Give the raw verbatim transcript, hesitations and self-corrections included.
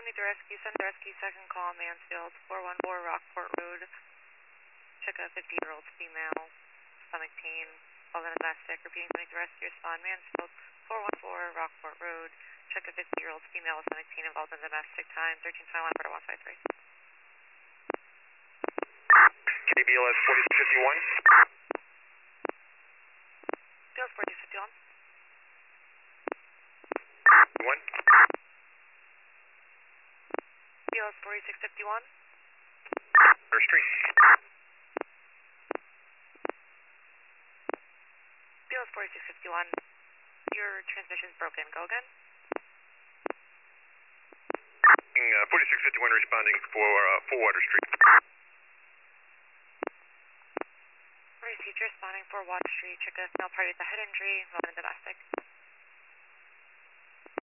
need the rescue. Send the rescue, second call, Mansfield, four one four Rockport Road. Check a fifty-year-old female, stomach pain, call in a domestic. Repeating, need the rescue, respond, Mansfield, four one four Rockport Road. Check a fifty-year-old female with stomach pain involved in domestic. Time, thirteen twenty-one, Porter one five three. K B L S forty-six fifty-one. B L S forty-six fifty-one. One. B L S forty-six fifty-one. First Street. B L S forty-six fifty-one. Your transmission's broken. Go again. Uh, forty-six fifty-one responding for uh, for Water Street. Teacher responding for Water Street. Check a female party with a head injury, involved in domestic.